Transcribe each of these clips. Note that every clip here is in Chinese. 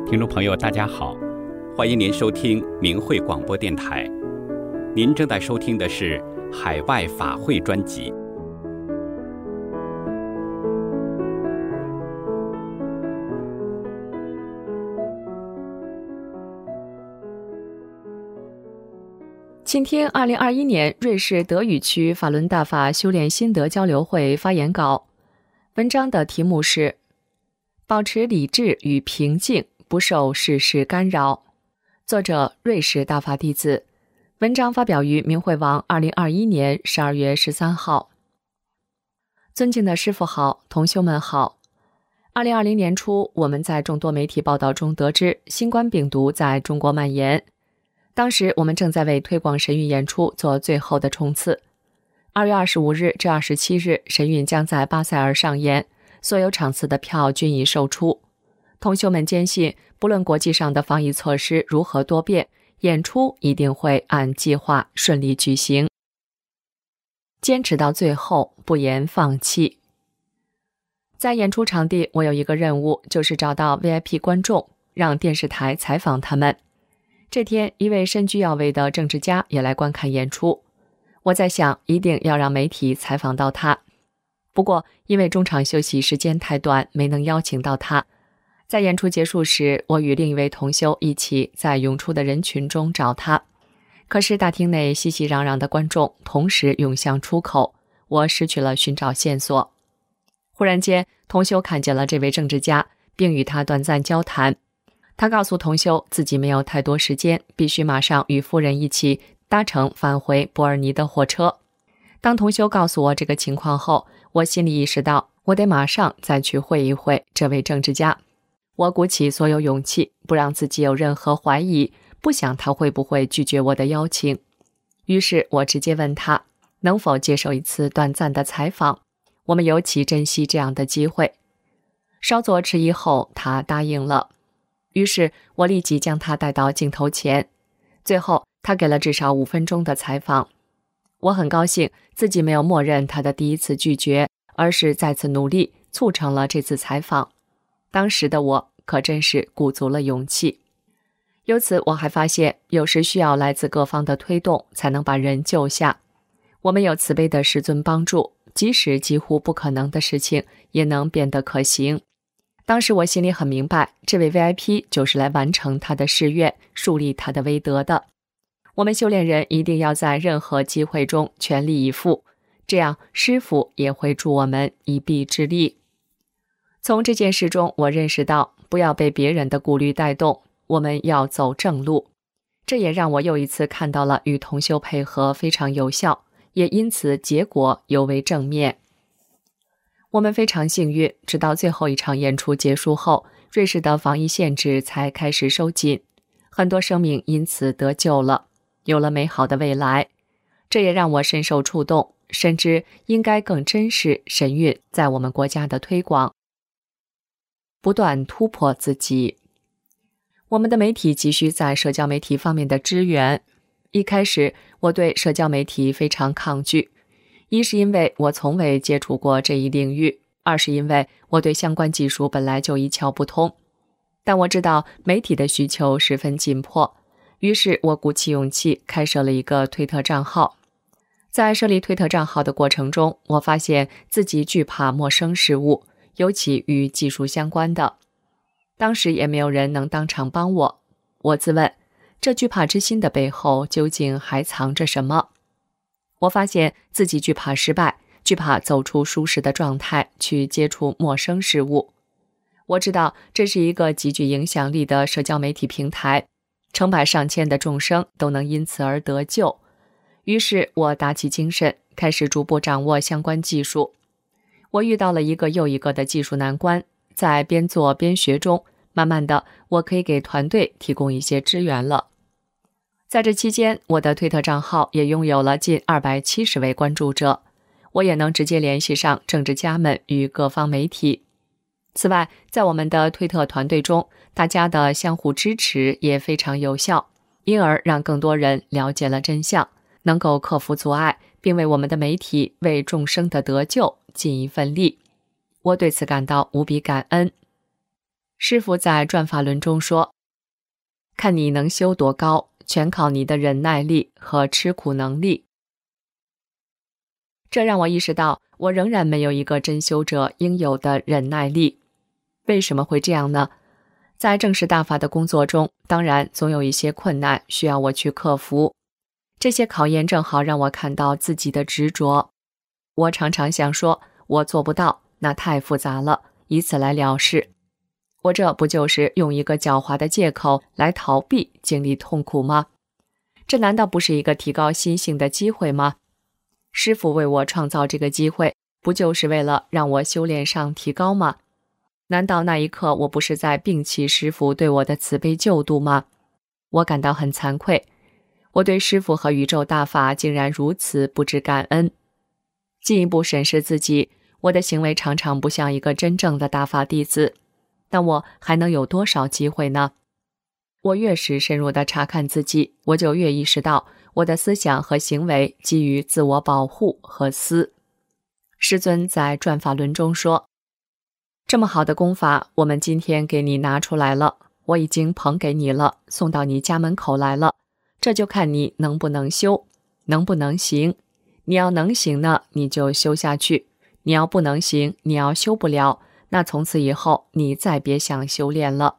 听众朋友大家好，欢迎您收听明慧广播电台。您正在收听的是海外法会专辑。 请听2021年瑞士德语区法伦大法修炼心得交流会发言稿。文章的题目是保持理智与平静，不受世事干扰。作者瑞士大法弟子。文章发表于明慧网2021年12月13号。尊敬的师父好，同修们好。2020年初，我们在众多媒体报道中得知新冠病毒在中国蔓延。当时我们正在为推广神韵演出做最后的冲刺。2月25日至27日，神韵将在巴塞尔上演，所有场次的票均已售出。同修们坚信，不论国际上的防疫措施如何多变，演出一定会按计划顺利举行。坚持到最后，不言放弃。在演出场地，我有一个任务，就是找到 VIP 观众，让电视台采访他们。这天，一位身居要位的政治家也来观看演出。我在想，一定要让媒体采访到他。不过，因为中场休息时间太短，没能邀请到他。在演出结束时，我与另一位同修一起在涌出的人群中找他。可是大厅内熙熙攘攘的观众同时涌向出口，我失去了寻找线索。忽然间，同修看见了这位政治家，并与他短暂交谈。他告诉同修自己没有太多时间，必须马上与夫人一起搭乘返回伯尔尼的火车。当同修告诉我这个情况后，我心里意识到我得马上再去会一会这位政治家。我鼓起所有勇气，不让自己有任何怀疑，不想他会不会拒绝我的邀请。于是我直接问他能否接受一次短暂的采访，我们尤其珍惜这样的机会。稍作迟疑后，他答应了。于是我立即将他带到镜头前，最后他给了至少5分钟的采访。我很高兴自己没有默认他的第一次拒绝，而是再次努力促成了这次采访。当时的我可真是鼓足了勇气。由此我还发现，有时需要来自各方的推动才能把人救下。我们有慈悲的师尊帮助，即使几乎不可能的事情也能变得可行。当时我心里很明白，这位 VIP 就是来完成他的誓愿，树立他的威德的。我们修炼人一定要在任何机会中全力以赴，这样师父也会助我们一臂之力。从这件事中，我认识到不要被别人的顾虑带动，我们要走正路。这也让我又一次看到了与同修配合非常有效，也因此结果尤为正面。我们非常幸运，直到最后一场演出结束后，瑞士的防疫限制才开始收紧，很多生命因此得救了，有了美好的未来。这也让我深受触动，深知应该更珍视神韵在我们国家的推广。不断突破自己。我们的媒体急需在社交媒体方面的支援。一开始，我对社交媒体非常抗拒。一是因为我从未接触过这一领域，二是因为我对相关技术本来就一窍不通。但我知道媒体的需求十分紧迫，于是我鼓起勇气开设了一个推特账号。在设立推特账号的过程中，我发现自己惧怕陌生事物，尤其与技术相关的。当时也没有人能当场帮我。我自问，这惧怕之心的背后究竟还藏着什么？我发现自己惧怕失败，惧怕走出舒适的状态去接触陌生事物。我知道这是一个极具影响力的社交媒体平台，成百上千的众生都能因此而得救。于是我打起精神，开始逐步掌握相关技术。我遇到了一个又一个的技术难关，在边做边学中，慢慢的我可以给团队提供一些支援了。在这期间，我的推特账号也拥有了近270位关注者，我也能直接联系上政治家们与各方媒体。此外，在我们的推特团队中，大家的相互支持也非常有效，因而让更多人了解了真相，能够克服阻碍，并为我们的媒体为众生的得救尽一份力。我对此感到无比感恩。 师父在转法轮中说，看你能修多高，全靠你的忍耐力和吃苦能力。这让我意识到，我仍然没有一个真修者应有的忍耐力。为什么会这样呢？在正式大法的工作中，当然总有一些困难需要我去克服。这些考验正好让我看到自己的执着。我常常想说，我做不到，那太复杂了，以此来了事。我这不就是用一个狡猾的借口来逃避经历痛苦吗？这难道不是一个提高心性的机会吗？师父为我创造这个机会，不就是为了让我修炼上提高吗？难道那一刻我不是在摒弃师父对我的慈悲救度吗？我感到很惭愧，我对师父和宇宙大法竟然如此不知感恩。进一步审视自己，我的行为常常不像一个真正的大法弟子，但我还能有多少机会呢？我越是深入地查看自己，我就越意识到我的思想和行为基于自我保护和私。师尊在转法轮中说，这么好的功法，我们今天给你拿出来了，我已经捧给你了，送到你家门口来了，这就看你能不能修，能不能行。你要能行呢，你就修下去；你要不能行，你要修不了，那从此以后你再别想修炼了。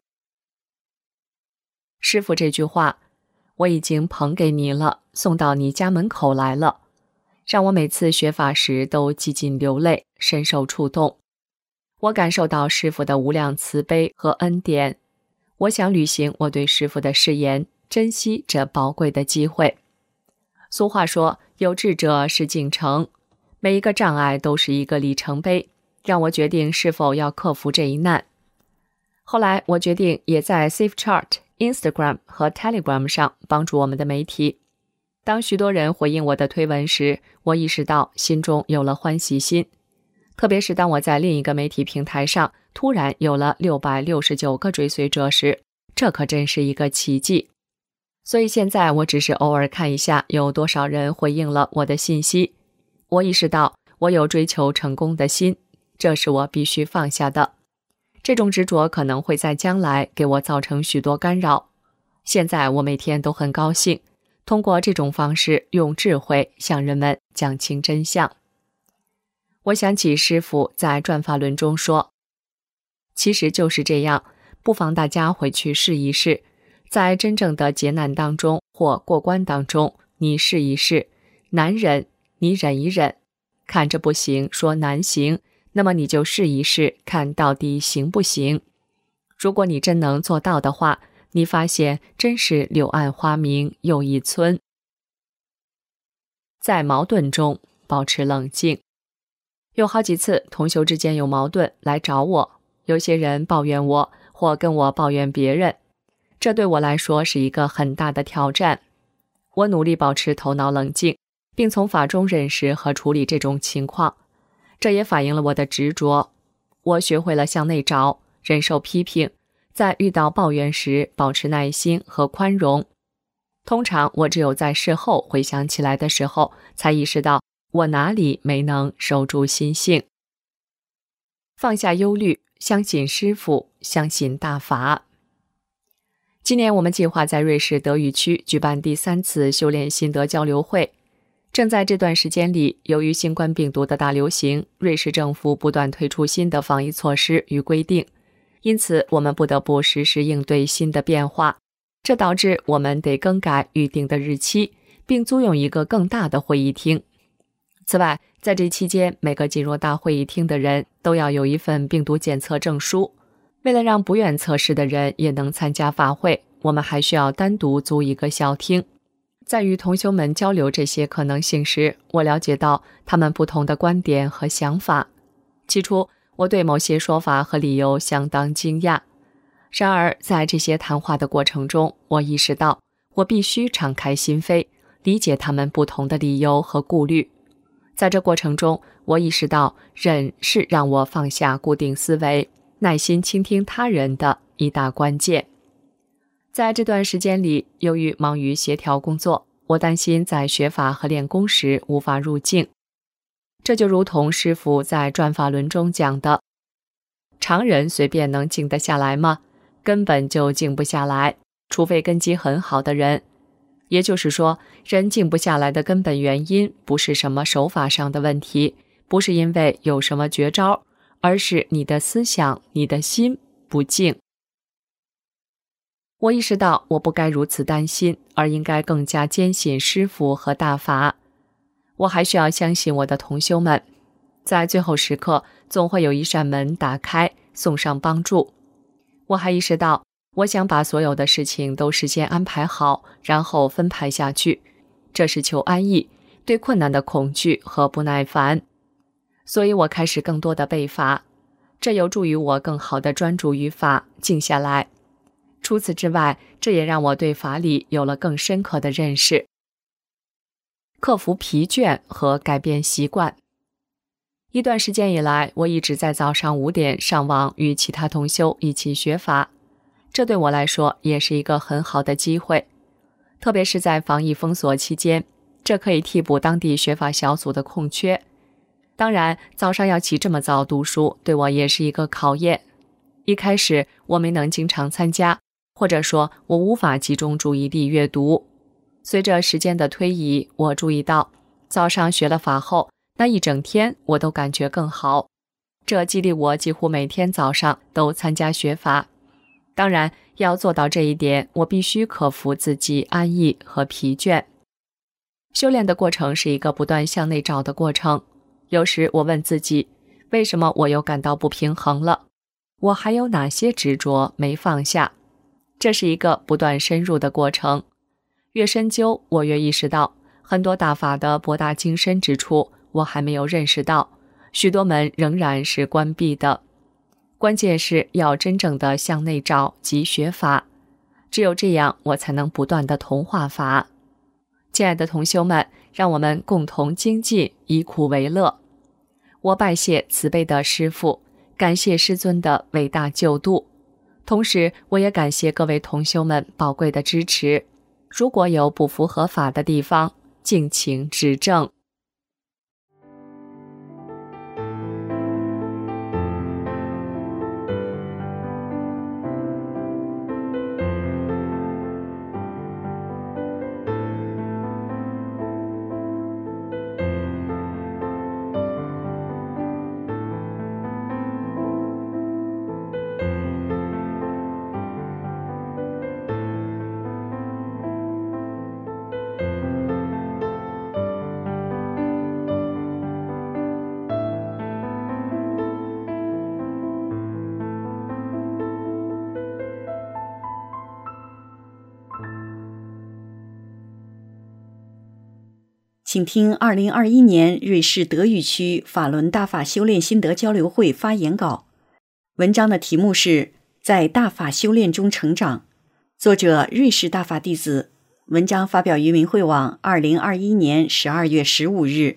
师父这句话，我已经捧给你了，送到你家门口来了，让我每次学法时都几近流泪，深受触动。我感受到师父的无量慈悲和恩典，我想履行我对师父的誓言，珍惜这宝贵的机会。俗话说，有志者事竟成，每一个障碍都是一个里程碑，让我决定是否要克服这一难。后来我决定也在 SafeChart、Instagram 和 Telegram 上帮助我们的媒体。当许多人回应我的推文时，我意识到心中有了欢喜心。特别是当我在另一个媒体平台上突然有了669个追随者时，这可真是一个奇迹。所以现在我只是偶尔看一下有多少人回应了我的信息。我意识到我有追求成功的心，这是我必须放下的。这种执着可能会在将来给我造成许多干扰。现在我每天都很高兴，通过这种方式用智慧向人们讲清真相。我想起师父在转法轮中说，其实就是这样，不妨大家回去试一试，在真正的劫难当中或过关当中，你试一试，难忍你忍一忍，看着不行说难行，那么你就试一试，看到底行不行。如果你真能做到的话，你发现真是柳暗花明又一村。在矛盾中保持冷静。有好几次同修之间有矛盾来找我，有些人抱怨我或跟我抱怨别人，这对我来说是一个很大的挑战。我努力保持头脑冷静，并从法中认识和处理这种情况，这也反映了我的执着。我学会了向内找，忍受批评，在遇到抱怨时保持耐心和宽容。通常我只有在事后回想起来的时候，才意识到我哪里没能守住心性。放下忧虑，相信师父，相信大法。今年我们计划在瑞士德语区举办第3次修炼心得交流会。正在这段时间里，由于新冠病毒的大流行，瑞士政府不断推出新的防疫措施与规定，因此我们不得不实时应对新的变化，这导致我们得更改预定的日期，并租用一个更大的会议厅。此外，在这期间，每个进入大会议厅的人都要有一份病毒检测证书。为了让不愿测试的人也能参加法会，我们还需要单独租一个小厅。在与同修们交流这些可能性时，我了解到他们不同的观点和想法。起初，我对某些说法和理由相当惊讶。然而，在这些谈话的过程中，我意识到我必须敞开心扉，理解他们不同的理由和顾虑。在这过程中，我意识到忍是让我放下固定思维，耐心倾听他人的一大关键。在这段时间里，由于忙于协调工作，我担心在学法和练功时无法入境。这就如同师父在转法轮中讲的， 常人随便能静得下来吗？根本就静不下来，除非根基很好的人。也就是说，人静不下来的根本原因不是什么手法上的问题，不是因为有什么绝招，而是你的思想、你的心不静。我意识到我不该如此担心，而应该更加坚信师父和大法。我还需要相信我的同修们，在最后时刻总会有一扇门打开，送上帮助。我还意识到，我想把所有的事情都事先安排好，然后分派下去，这是求安逸，对困难的恐惧和不耐烦。所以我开始更多的背法，这有助于我更好的专注于法，静下来。除此之外，这也让我对法理有了更深刻的认识。克服疲倦和改变习惯。一段时间以来，我一直在早上5点上网与其他同修一起学法，这对我来说也是一个很好的机会。特别是在防疫封锁期间，这可以替补当地学法小组的空缺。当然，早上要起这么早读书，对我也是一个考验。一开始我没能经常参加，或者说我无法集中注意力阅读。随着时间的推移，我注意到早上学了法后，那一整天我都感觉更好，这激励我几乎每天早上都参加学法。当然，要做到这一点，我必须克服自己安逸和疲倦。修炼的过程是一个不断向内找的过程。有时我问自己，为什么我又感到不平衡了？我还有哪些执着没放下？这是一个不断深入的过程。越深究，我越意识到，很多大法的博大精深之处，我还没有认识到，许多门仍然是关闭的。关键是要真正的向内找及学法，只有这样，我才能不断的同化法。亲爱的同修们，让我们共同精进，以苦为乐。我拜谢慈悲的师父，感谢师尊的伟大救度，同时我也感谢各位同修们宝贵的支持。如果有不符合法的地方，敬请指正。 请听2021年瑞士德语区法轮大法修炼心得交流会发言稿。文章的题目是在大法修炼中成长，作者瑞士大法弟子。文章发表于明慧网2021年12月15日。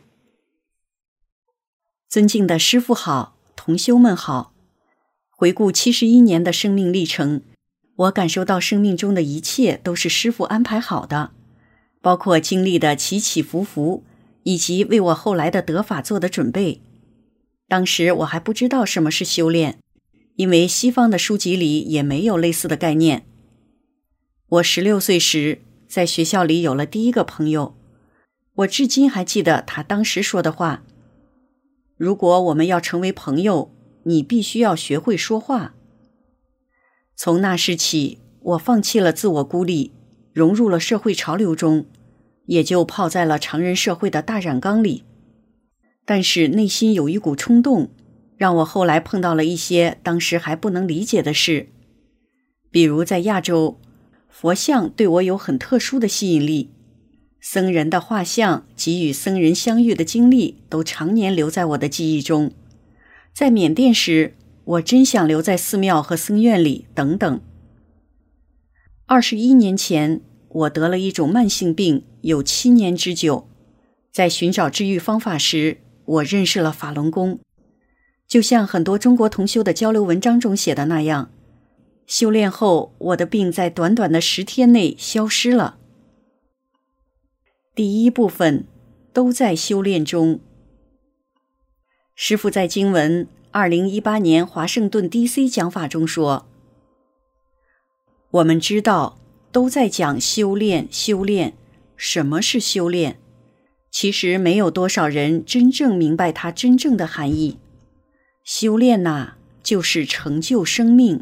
尊敬的师父好，同修们好。回顾71年的生命历程，我感受到生命中的一切都是师父安排好的，包括经历的起起伏伏，以及为我后来的得法做的准备。当时我还不知道什么是修炼，因为西方的书籍里也没有类似的概念。我16岁时，在学校里有了第一个朋友，我至今还记得他当时说的话：如果我们要成为朋友，你必须要学会说话。从那时起，我放弃了自我孤立，融入了社会潮流中，也就泡在了常人社会的大染缸里。但是内心有一股冲动，让我后来碰到了一些当时还不能理解的事。比如在亚洲，佛像对我有很特殊的吸引力，僧人的画像及与僧人相遇的经历都常年留在我的记忆中。在缅甸时，我真想留在寺庙和僧院里等等。21年前，我得了一种慢性病，有7年之久。在寻找治愈方法时，我认识了法轮功。就像很多中国同修的交流文章中写的那样，修炼后，我的病在短短的10天内消失了。第一部分，都在修炼中。师父在经文 2018年华盛顿 DC 讲法中说：我们知道都在讲修炼，什么是修炼？其实没有多少人真正明白它真正的含义。修炼呐，就是成就生命。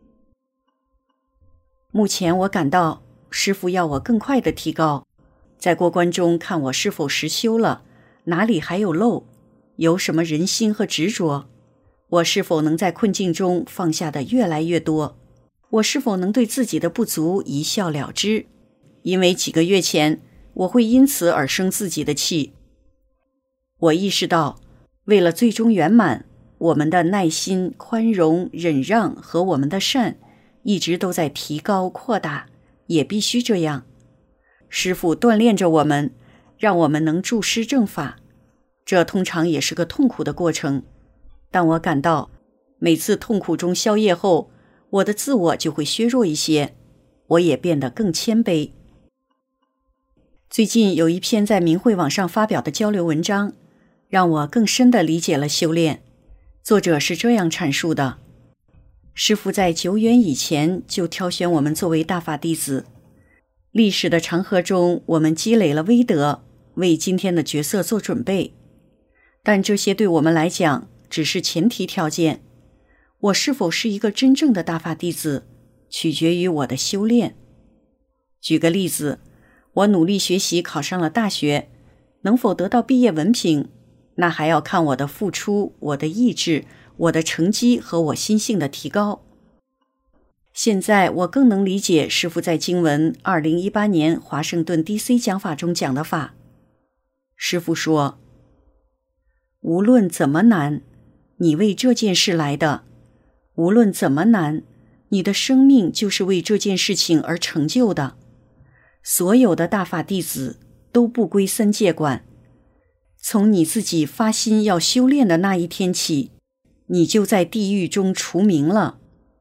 目前我感到师父要我更快的提高，在过关中看我是否实修了，哪里还有漏，有什么人心和执着，我是否能在困境中放下的越来越多，我是否能对自己的不足一笑了之。因为几个月前我会因此而生自己的气。我意识到，为了最终圆满，我们的耐心、宽容、忍让和我们的善一直都在提高扩大，也必须这样。师父锻炼着我们，让我们能注师正法，这通常也是个痛苦的过程。但我感到，每次痛苦中消业后，我的自我就会削弱一些，我也变得更谦卑。最近有一篇在明慧网上发表的交流文章，让我更深地理解了修炼。作者是这样阐述的：师父在久远以前就挑选我们作为大法弟子，历史的长河中，我们积累了威德，为今天的角色做准备。但这些对我们来讲只是前提条件。我是否是一个真正的大法弟子，取决于我的修炼。举个例子，我努力学习考上了大学，能否得到毕业文凭，那还要看我的付出、我的意志、我的成绩和我心性的提高。现在我更能理解师父在经文2018年华盛顿 DC 讲法中讲的法。师父说，无论怎么难，你为这件事来的，无论怎么难，你的生命就是为这件事情而成就的。所有的大法弟子都不归三界管，从你自己发心要修炼的那一天起，你就在地狱中除名了。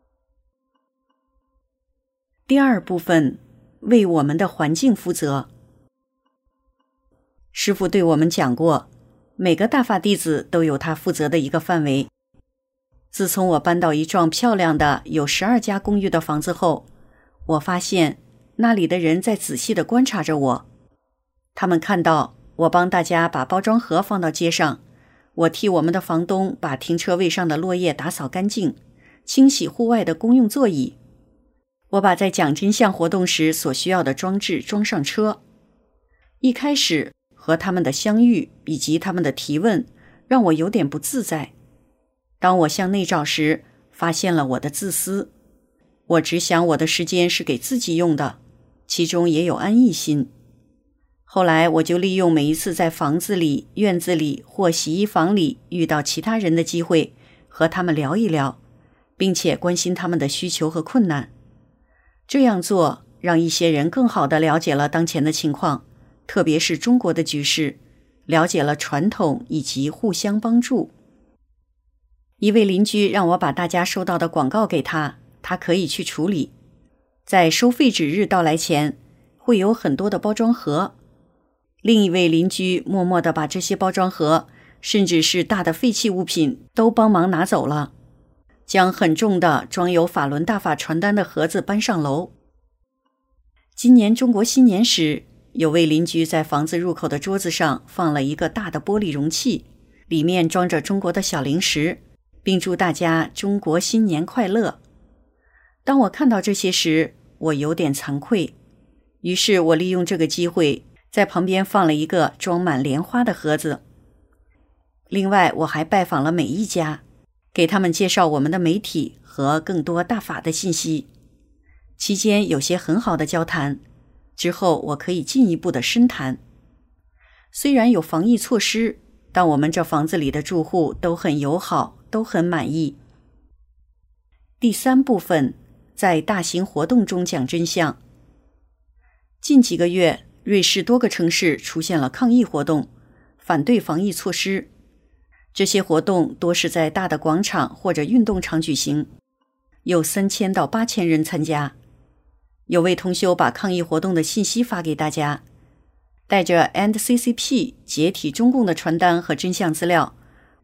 第二部分，为我们的环境负责。师父对我们讲过，每个大法弟子都有他负责的一个范围。自从我搬到一幢漂亮的有12家公寓的房子后，我发现那里的人在仔细地观察着我。他们看到我帮大家把包装盒放到街上，我替我们的房东把停车位上的落叶打扫干净，清洗户外的公用座椅。我把在讲真相活动时所需要的装置装上车。一开始和他们的相遇以及他们的提问让我有点不自在。当我向内找时，发现了我的自私。我只想我的时间是给自己用的，其中也有安逸心。后来我就利用每一次在房子里、院子里或洗衣房里遇到其他人的机会，和他们聊一聊，并且关心他们的需求和困难。这样做让一些人更好地了解了当前的情况，特别是中国的局势，了解了传统以及互相帮助。一位邻居让我把大家收到的广告给他，他可以去处理。在收废纸日到来前，会有很多的包装盒。另一位邻居默默地把这些包装盒，甚至是大的废弃物品都帮忙拿走了，将很重的装有法轮大法传单的盒子搬上楼。今年中国新年时，有位邻居在房子入口的桌子上放了一个大的玻璃容器，里面装着中国的小零食，并祝大家中国新年快乐。当我看到这些时，我有点惭愧，于是我利用这个机会在旁边放了一个装满莲花的盒子。另外，我还拜访了每一家，给他们介绍我们的媒体和更多大法的信息。期间有些很好的交谈，之后我可以进一步的深谈。虽然有防疫措施，但我们这房子里的住户都很友好，都很满意。第三部分，在大型活动中讲真相。近几个月，瑞士多个城市出现了抗议活动，反对防疫措施。这些活动多是在大的广场或者运动场举行，有3000到8000人参加。有位同修把抗议活动的信息发给大家，带着 END CCP 解体中共的传单和真相资料，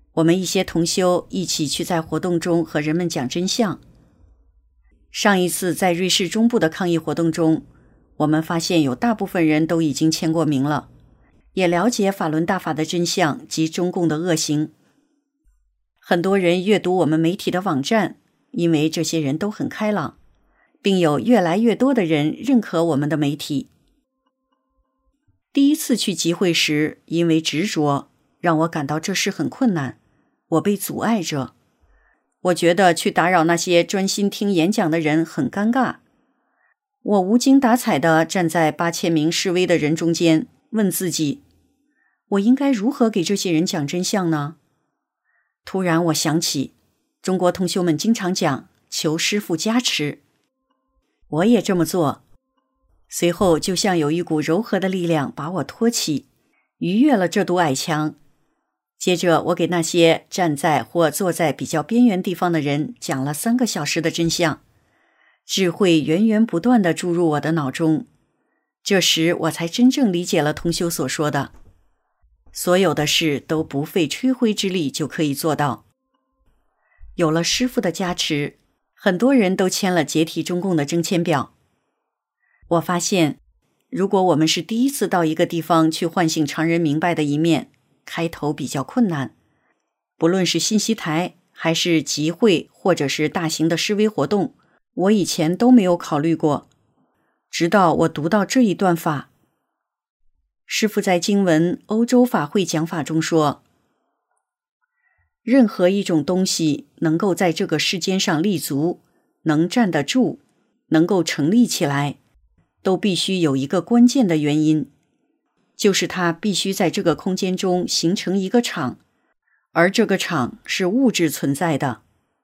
我们一些同修一起去在活动中和人们讲真相。上一次在瑞士中部的抗议活动中，我们发现有大部分人都已经签过名了，也了解法轮大法的真相及中共的恶行。很多人阅读我们媒体的网站，因为这些人都很开朗，并有越来越多的人认可我们的媒体。第一次去集会时，因为执着，让我感到这事很困难，我被阻碍着。我觉得去打扰那些专心听演讲的人很尴尬。我无精打采地站在8000名示威的人中间，问自己，我应该如何给这些人讲真相呢？突然我想起，中国同修们经常讲求师父加持，我也这么做。随后就像有一股柔和的力量把我托起，逾越了这堵矮墙。接着我给那些站在或坐在比较边缘地方的人讲了3个小时的真相，智慧源源不断地注入我的脑中。这时我才真正理解了同修所说的，所有的事都不费吹灰之力就可以做到。有了师父的加持，很多人都签了解体中共的征签表。我发现，如果我们是第一次到一个地方去唤醒常人明白的一面，开头比较困难。不论是信息台，还是集会，或者是大型的示威活动，我以前都没有考虑过。直到我读到这一段法，师父在经文欧洲法会讲法中说，任何一种东西能够在这个世间上立足，能站得住，能够成立起来，都必须有一个关键的原因，就是它必须在这个空间中形成一个场，而这个场是物质存在的。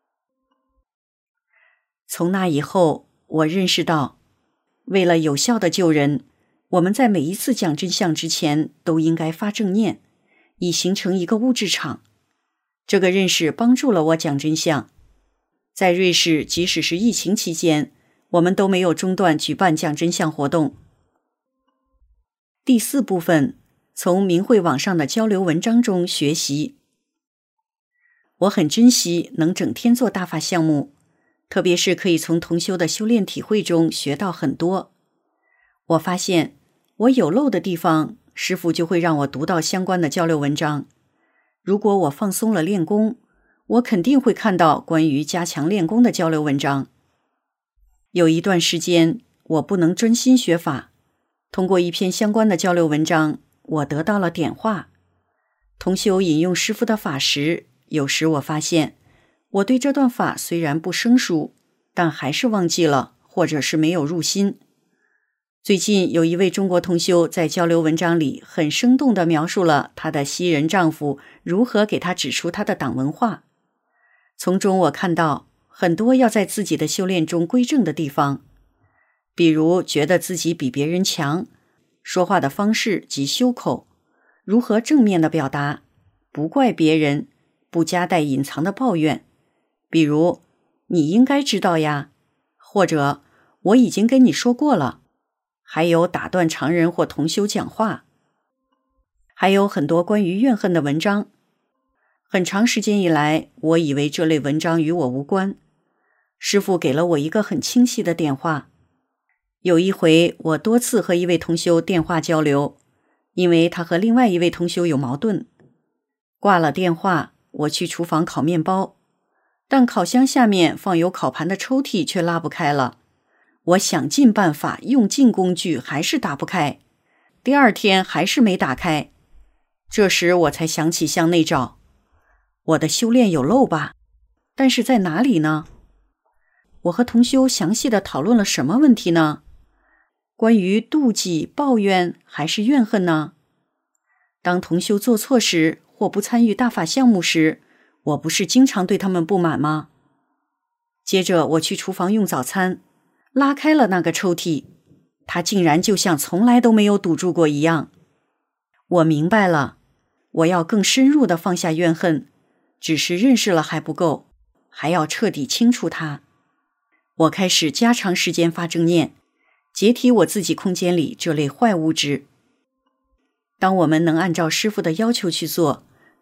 从那以后，我认识到，为了有效的救人，我们在每一次讲真相之前都应该发正念，以形成一个物质场。这个认识帮助了我讲真相。在瑞士，即使是疫情期间，我们都没有中断举办讲真相活动。第4部分，从明慧网上的交流文章中学习。我很珍惜能整天做大法项目，特别是可以从同修的修炼体会中学到很多。我发现，我有漏的地方，师父就会让我读到相关的交流文章。如果我放松了练功，我肯定会看到关于加强练功的交流文章。有一段时间，我不能专心学法，通过一篇相关的交流文章，我得到了点化。同修引用师父的法时，有时我发现，我对这段法虽然不生疏，但还是忘记了，或者是没有入心。最近有一位中国同修在交流文章里很生动地描述了她的西人丈夫如何给她指出她的党文化。从中我看到很多要在自己的修炼中归正的地方，比如觉得自己比别人强，说话的方式及修口，如何正面的表达，不怪别人，不夹带隐藏的抱怨，比如你应该知道呀，或者我已经跟你说过了，还有打断常人或同修讲话，还有很多关于怨恨的文章。很长时间以来，我以为这类文章与我无关。师父给了我一个很清晰的点化。有一回，我多次和一位同修电话交流，因为他和另外一位同修有矛盾。挂了电话，我去厨房烤面包，但烤箱下面放有烤盘的抽屉却拉不开了。我想尽办法，用尽工具，还是打不开。第2天还是没打开。这时我才想起向内找，我的修炼有漏吧？但是在哪里呢？我和同修详细的讨论了什么问题呢？关于妒忌、抱怨还是怨恨呢？当同修做错时或不参与大法项目时，我不是经常对他们不满吗？接着我去厨房用早餐，拉开了那个抽屉，它竟然就像从来都没有堵住过一样。我明白了，我要更深入地放下怨恨，只是认识了还不够，还要彻底清除它。我开始加长时间发正念，解体我自己空间里这类坏物质。当我们能按照师父的要求去做，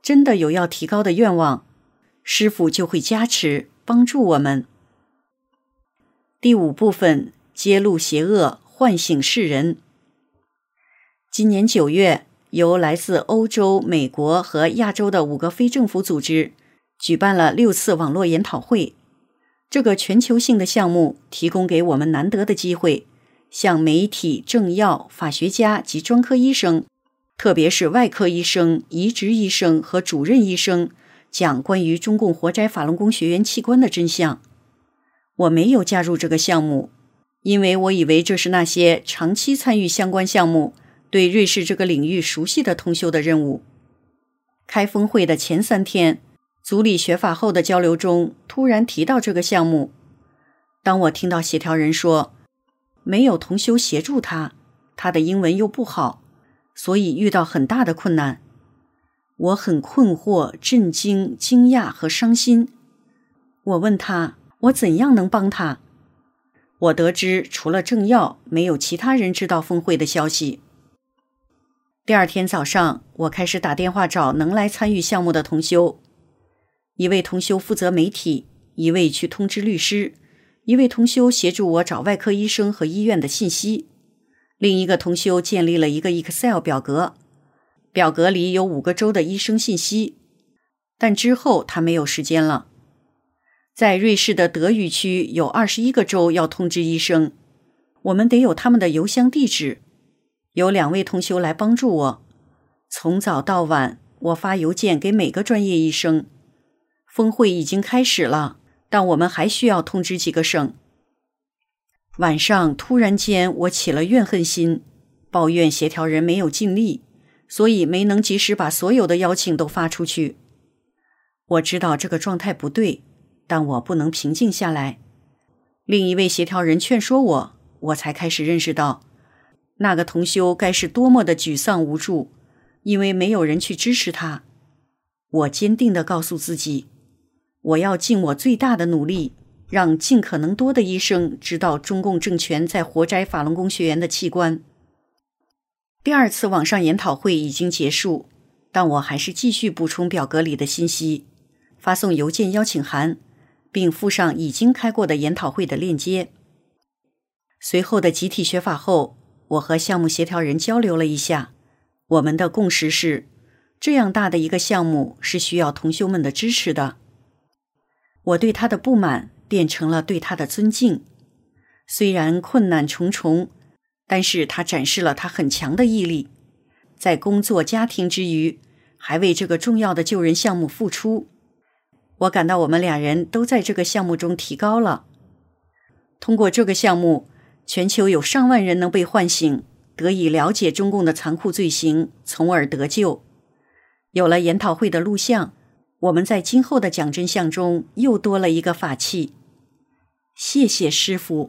真的有要提高的愿望，师父就会加持帮助我们。第5部分，揭露邪恶，唤醒世人。今年9月，由来自欧洲、美国和亚洲的5个非政府组织举办了6次网络研讨会。这个全球性的项目提供给我们难得的机会，向媒体、政要、法学家及专科医生，特别是外科医生、移植医生和主任医生，讲关于中共活摘法轮功学员器官的真相。我没有加入这个项目，因为我以为这是那些长期参与相关项目、对瑞士这个领域熟悉的同修的任务。开峰会的前3天，组里学法后的交流中突然提到这个项目。当我听到协调人说没有同修协助他的英文又不好，所以遇到很大的困难，我很困惑、震惊、惊讶和伤心。我问他，我怎样能帮他？我得知除了政要，没有其他人知道峰会的消息。第2天早上，我开始打电话找能来参与项目的同修。一位同修负责媒体，一位去通知律师，一位同修协助我找外科医生和医院的信息，另一个同修建立了一个 Excel 表格，表格里有5个州的医生信息，但之后他没有时间了。在瑞士的德语区有21个州要通知医生，我们得有他们的邮箱地址。有2位同修来帮助我，从早到晚，我发邮件给每个专业医生。峰会已经开始了，但我们还需要通知几个省。晚上突然间我起了怨恨心，抱怨协调人没有尽力，所以没能及时把所有的邀请都发出去。我知道这个状态不对，但我不能平静下来。另一位协调人劝说我，我才开始认识到，那个同修该是多么的沮丧无助，因为没有人去支持他。我坚定地告诉自己，我要尽我最大的努力，让尽可能多的医生知道中共政权在活摘法轮功学员的器官。第2次网上研讨会已经结束，但我还是继续补充表格里的信息，发送邮件邀请函，并附上已经开过的研讨会的链接。随后的集体学法后，我和项目协调人交流了一下，我们的共识是，这样大的一个项目是需要同修们的支持的。我对他的不满变成了对他的尊敬。虽然困难重重，但是他展示了他很强的毅力，在工作家庭之余，还为这个重要的救人项目付出。我感到我们2人都在这个项目中提高了。通过这个项目，全球有上万人能被唤醒，得以了解中共的残酷罪行，从而得救。有了研讨会的录像，我们在今后的讲真相中又多了一个法器。谢谢师父。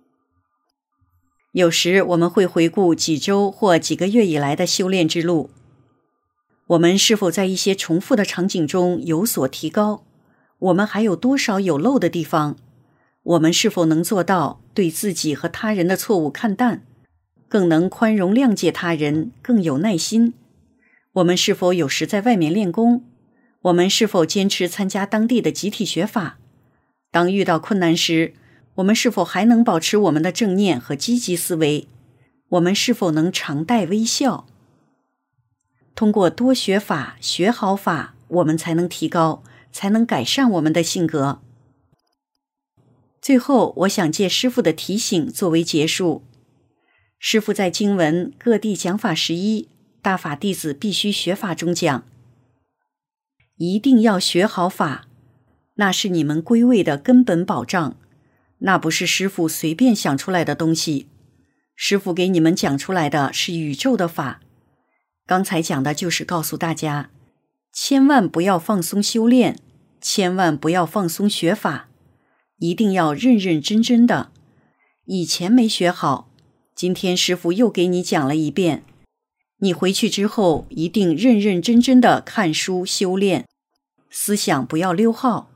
有时我们会回顾几周或几个月以来的修炼之路，我们是否在一些重复的场景中有所提高？我们还有多少有漏的地方？我们是否能做到对自己和他人的错误看淡，更能宽容谅解他人，更有耐心？我们是否有时在外面练功？我们是否坚持参加当地的集体学法？当遇到困难时，我们是否还能保持我们的正念和积极思维？我们是否能常带微笑？通过多学法，学好法，我们才能提高，才能改善我们的性格。最后，我想借师父的提醒作为结束。师父在经文各地讲法11大法弟子必须学法中讲，一定要学好法，那是你们归位的根本保障，那不是师父随便想出来的东西，师父给你们讲出来的是宇宙的法。刚才讲的就是告诉大家，千万不要放松修炼，千万不要放松学法，一定要认认真真的。以前没学好，今天师父又给你讲了一遍，你回去之后一定认认真真的看书修炼，思想不要溜号。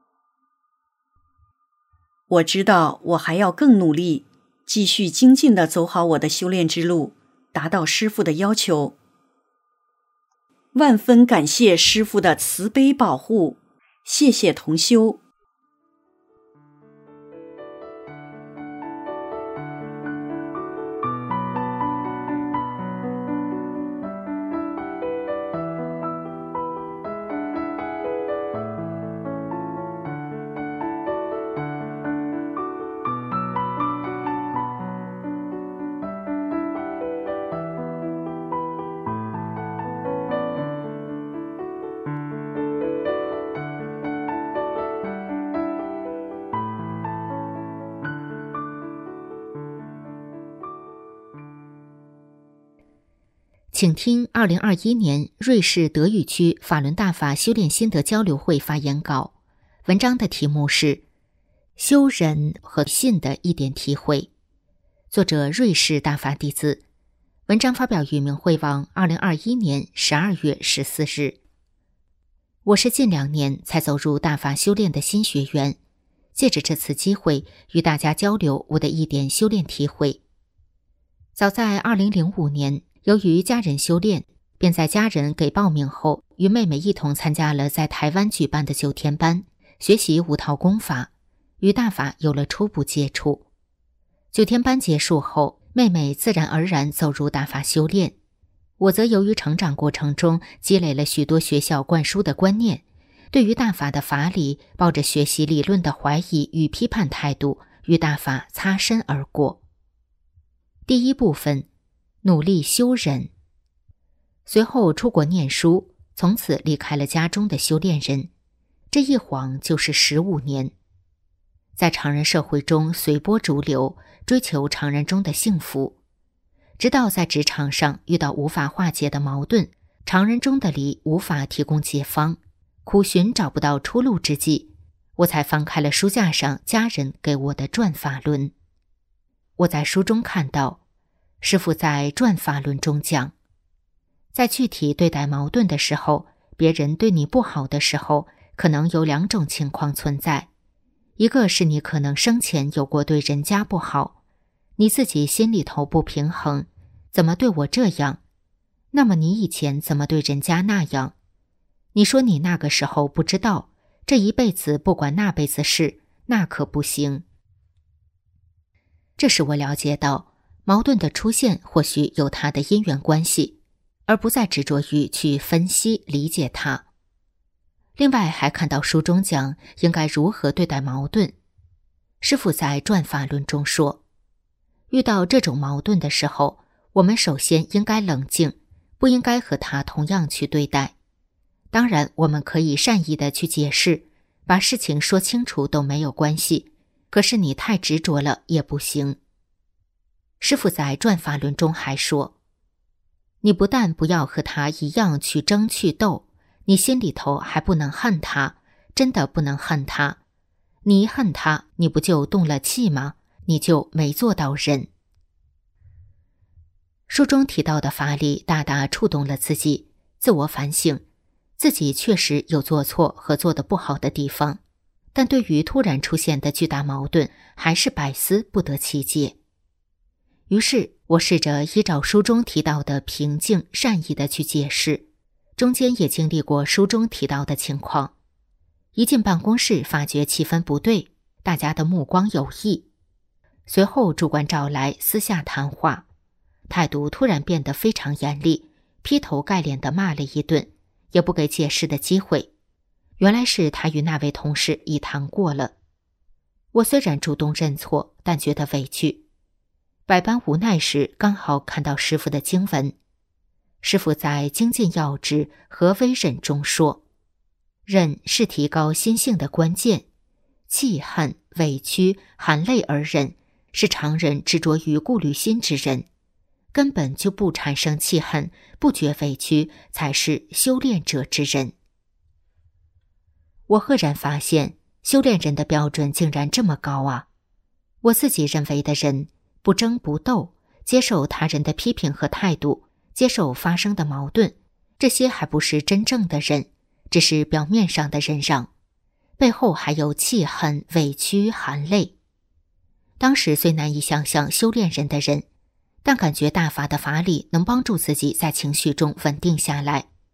我知道我还要更努力，继续精进地走好我的修炼之路，达到师父的要求。 万分感谢师父的慈悲保护，谢谢同修。 请听2021年瑞士德语区法轮大法修炼心得交流会发言稿，文章的题目是修忍和信的一点体会，作者瑞士大法弟子，文章发表于明慧网2021年12月14日。我是近2年才走入大法修炼的新学员，借着这次机会与大家交流我的一点修炼体会。早在2005年，由于家人修炼，便在家人给报名后，与妹妹一同参加了在台湾举办的9天班，学习5套功法，与大法有了初步接触。9天班结束后，妹妹自然而然走入大法修炼，我则由于成长过程中积累了许多学校灌输的观念，对于大法的法理抱着学习理论的怀疑与批判态度，与大法擦身而过。第一部分，努力修忍。随后出国念书，从此离开了家中的修炼人，这一晃就是15年。在常人社会中随波逐流，追求常人中的幸福，直到在职场上遇到无法化解的矛盾，常人中的理无法提供解方，苦寻找不到出路之际，我才翻开了书架上家人给我的转法轮。我在书中看到，师父在转法轮中讲，在具体对待矛盾的时候，别人对你不好的时候，可能有2种情况存在。一个是你可能生前有过对人家不好，你自己心里头不平衡，怎么对我这样？那么你以前怎么对人家那样？你说你那个时候不知道，这一辈子不管那辈子事，那可不行。这使我了解到，矛盾的出现或许有它的因缘关系，而不再执着于去分析理解它。另外还看到书中讲应该如何对待矛盾。师父在转法轮中说，遇到这种矛盾的时候，我们首先应该冷静，不应该和它同样去对待。当然我们可以善意的去解释，把事情说清楚都没有关系，可是你太执着了也不行。师父在转法轮中还说，你不但不要和他一样去争去斗，你心里头还不能恨他，真的不能恨他。你一恨他，你不就动了气吗？你就没做到忍。书中提到的法理大大触动了自己，自我反省，自己确实有做错和做得不好的地方，但对于突然出现的巨大矛盾，还是百思不得其解。于是我试着依照书中提到的平静善意的去解释，中间也经历过书中提到的情况。一进办公室发觉气氛不对，大家的目光有异，随后主管找来私下谈话，态度突然变得非常严厉，劈头盖脸地骂了一顿，也不给解释的机会。原来是他与那位同事已谈过了。我虽然主动认错，但觉得委屈。百般无奈时，刚好看到师父的经文。师父在《精进要旨何为忍》中说，忍是提高心性的关键，气恨、委屈、含泪而忍，是常人执着于顾虑心之人，根本就不产生气恨，不觉委屈，才是修炼者之人。我赫然发现，修炼人的标准竟然这么高啊！我自己认为的人，不争不斗，接受他人的批评和态度，接受发生的矛盾，这些还不是真正的人，只是表面上的忍让，背后还有气恨、委屈、含泪。当时虽难以想象修炼人的人，但感觉大法的法理能帮助自己在情绪中稳定下来，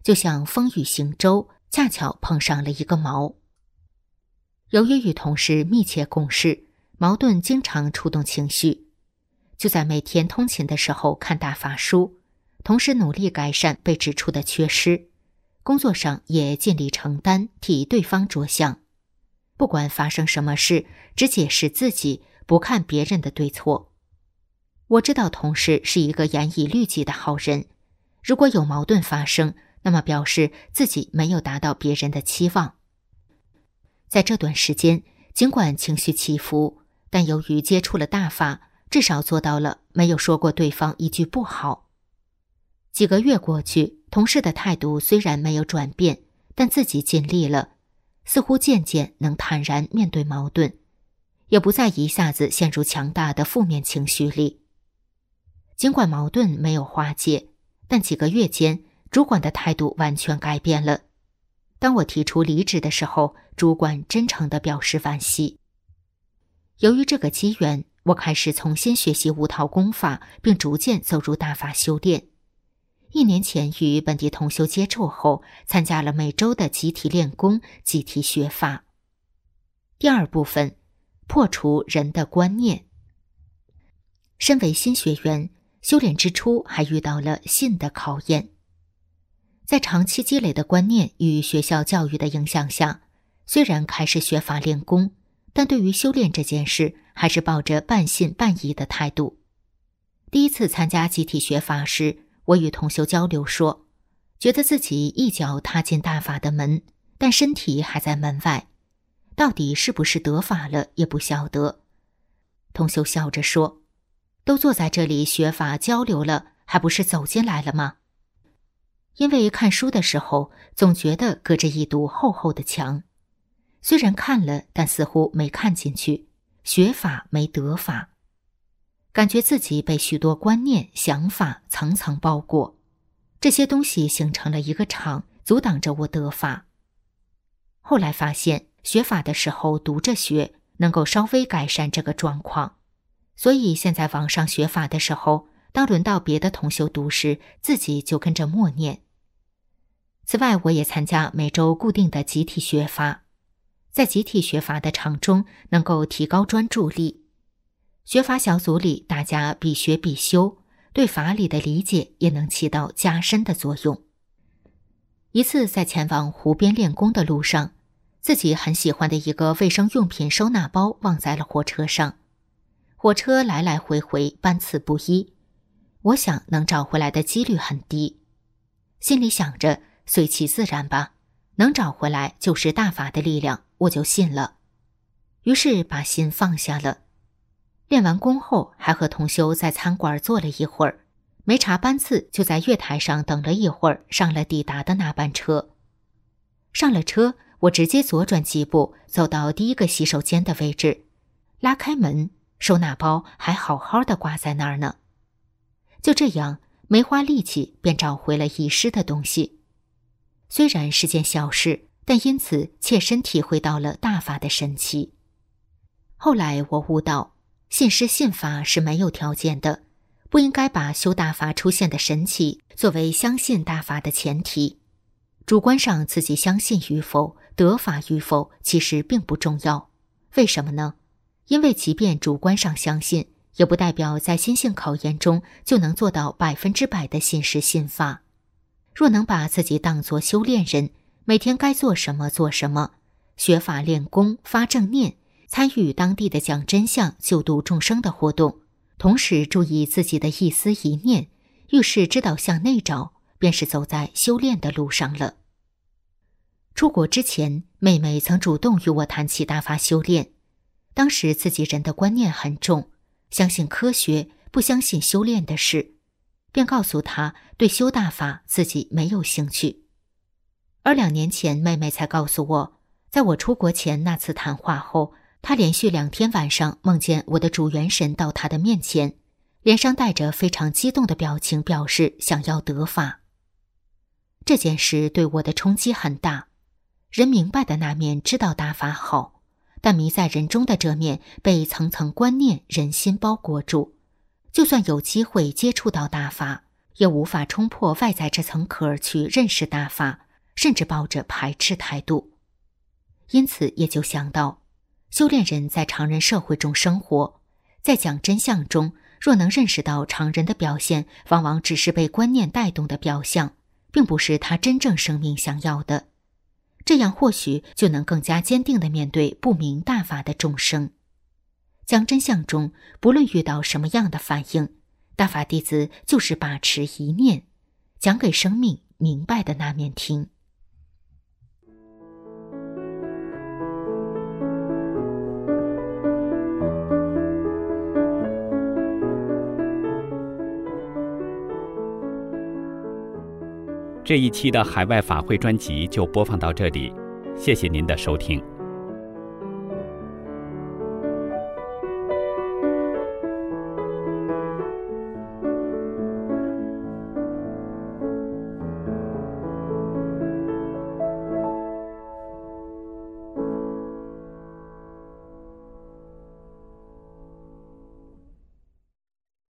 就像风雨行舟，恰巧碰上了一个锚。由于与同事密切共事，矛盾经常触动情绪。就在每天通勤的时候看大法书，同时努力改善被指出的缺失，工作上也尽力承担，替对方着想。不管发生什么事，只解释自己，不看别人的对错。我知道同事是一个严以律己的好人，如果有矛盾发生，那么表示自己没有达到别人的期望。在这段时间，尽管情绪起伏，但由于接触了大法，至少做到了没有说过对方一句不好。几个月过去，同事的态度虽然没有转变，但自己尽力了，似乎渐渐能坦然面对矛盾，也不再一下子陷入强大的负面情绪里。尽管矛盾没有化解，但几个月间，主管的态度完全改变了。当我提出离职的时候，主管真诚地表示惋惜。由于这个机缘，我开始重新学习五套功法，并逐渐走入大法修炼。1年前与本地同修接触后，参加了每周的集体练功、集体学法。第二部分，破除人的观念。身为新学员，修炼之初还遇到了信的考验。在长期积累的观念与学校教育的影响下，虽然开始学法练功，但对于修炼这件事还是抱着半信半疑的态度。第一次参加集体学法时，我与同修交流说，觉得自己一脚踏进大法的门，但身体还在门外，到底是不是得法了也不晓得。同修笑着说，都坐在这里学法交流了，还不是走进来了吗？因为看书的时候总觉得隔着一堵厚厚的墙，虽然看了，但似乎没看进去，学法没得法，感觉自己被许多观念想法层层包裹，这些东西形成了一个场，阻挡着我得法。后来发现学法的时候读着学，能够稍微改善这个状况，所以现在网上学法的时候，当轮到别的同修读时，自己就跟着默念。此外，我也参加每周固定的集体学法，在集体学法的场中能够提高专注力。学法小组里大家必学必修，对法理的理解也能起到加深的作用。一次在前往湖边练功的路上，自己很喜欢的一个卫生用品收纳包忘在了火车上。火车来来回回，班次不一，我想能找回来的几率很低。心里想着随其自然吧，能找回来就是大法的力量，我就信了。于是把心放下了。练完功后，还和同修在餐馆坐了一会儿，没查班次，就在月台上等了一会儿，上了抵达的那班车。上了车，我直接左转几步，走到第一个洗手间的位置，拉开门，收纳包还好好的挂在那儿呢。就这样，没花力气便找回了遗失的东西。虽然是件小事，但因此切身体会到了大法的神奇。后来我悟到，信师信法是没有条件的，不应该把修大法出现的神奇作为相信大法的前提。主观上自己相信与否，得法与否其实并不重要。为什么呢？因为即便主观上相信，也不代表在心性考验中就能做到100%的信师信法。若能把自己当作修炼人，每天该做什么做什么，学法练功，发正念，参与当地的讲真相、救度众生的活动，同时注意自己的一思一念，遇事知道向内找，便是走在修炼的路上了。出国之前，妹妹曾主动与我谈起大法修炼，当时自己人的观念很重，相信科学，不相信修炼的事，便告诉她对修大法自己没有兴趣。而2年前，妹妹才告诉我，在我出国前那次谈话后，她连续2天晚上梦见我的主元神到她的面前，脸上带着非常激动的表情，表示想要得法。这件事对我的冲击很大，人明白的那面知道大法好，但迷在人中的这面被层层观念人心包裹住，就算有机会接触到大法， 也无法冲破外在这层壳去认识大法，甚至抱着排斥态度。因此也就想到，修炼人在常人社会中生活，在讲真相中，若能认识到常人的表现往往只是被观念带动的表象，并不是他真正生命想要的，这样或许就能更加坚定地面对不明大法的众生。讲真相中，不论遇到什么样的反应，大法弟子就是把持一念，讲给生命明白的那面听。 这一期的海外法会专辑就播放到这里，谢谢您的收听。